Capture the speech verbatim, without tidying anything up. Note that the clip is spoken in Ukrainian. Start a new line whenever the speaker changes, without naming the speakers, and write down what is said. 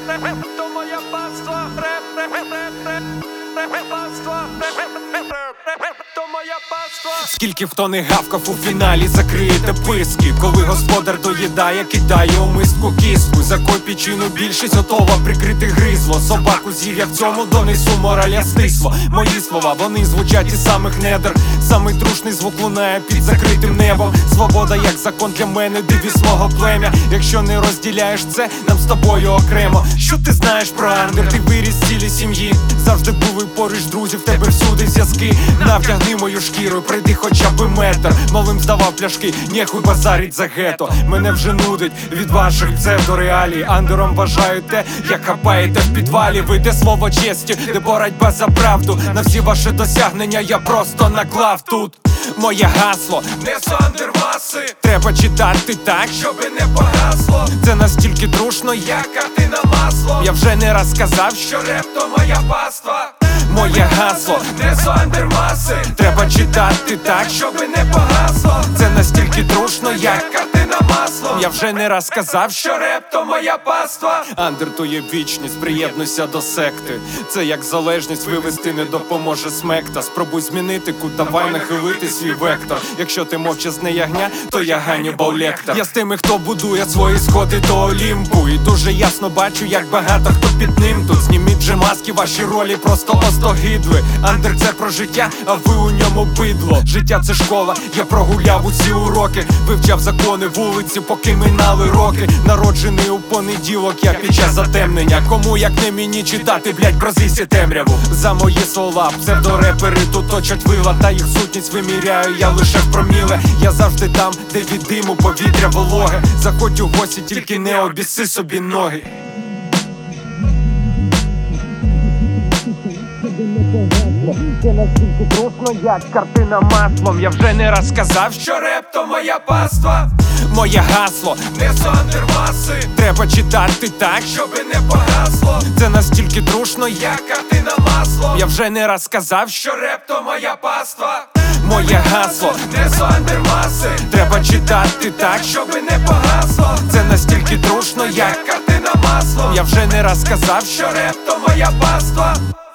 то моя паства, паства, то моя паства.
Скільки хто не гавкав у фіналі, закриєте писки. Коли господар доїдає, кидає у миску кістку. За копійчину більшість готова прикрити гризло. Собаку зір'я в цьому донесу мораль ястисло. Мої слова, вони звучать із самих недр. Самий трушний звук лунає під закритим небом. Свобода як закон для мене, девіз мого плем'я. Якщо не розділяєш це, нам з тобою окремо. Що ти знаєш про андер? Ти виріс в цілій сім'ї. Завжди були поруч друзів, в тебе всюди зв'язки. Навдягни мою шкіру, прийди хоча б метр. Малим здавав пляшки, нехуй базарить за гето. Мене вже нудить від ваших псевдореалій. Андером вважаю те, як хапаєте в підвалі. Ви те слово честі, де боротьба за правду. На всі ваші досягнення я просто наклав тут. Моє гасло
Несу андер маси,
треба читати так,
щоби не погасло.
це настільки трушно, як
Як картина маслом.
я вже не раз сказав, що
Що реп то моя паства.
моє гасло
Несу андер маси,
треба читати так,
щоби не погасло.
це настільки трушно, як
Як картина маслом.
я вже не раз сказав, що
Що реп то моя паства.
андер то є вічність, приєднуйся до секти. Це як залежність вивести не допоможе смекта. Спробуй змінити кут, давай нахилити свій вектор. Якщо ти мовчазне ягня, то я Ганнібал Лектор. Я з тими, хто будує свої сходи до Олімпу. І дуже ясно бачу, як багато хто під ним тут. Зніміть же маски, ваші ролі просто остогидли. Андер це про життя, а ви у ньому бидло. Життя це школа, я прогуляв усі уроки. Вивчав закони вулиці, поки минали роки. Народжений у понеділок, я під час затемнення. Кому як не мені читати, блять, про злість темряву. За мої слова, псевдорепери тут точать вила. Та їх сутність виміряю я лише в проміле. Я завжди там, де від диму повітря вологе. Заходь у гості, тільки не обіси собі ноги. Це настільки трушно, як картина маслом. Я вже не раз сказав, що
Що реп то моя паства.
моє гасло
Несу андер маси,
треба читати так,
щоби не погасло.
це настільки трушно, як
Як картина маслом.
я вже не раз сказав, що
Що реп то моя паства.
моє гасло
Несу андер маси,
треба читати так,
щоби не погасло.
це настільки трушно, як
Як картина маслом.
я вже не раз сказав, що
Що реп то моя паства.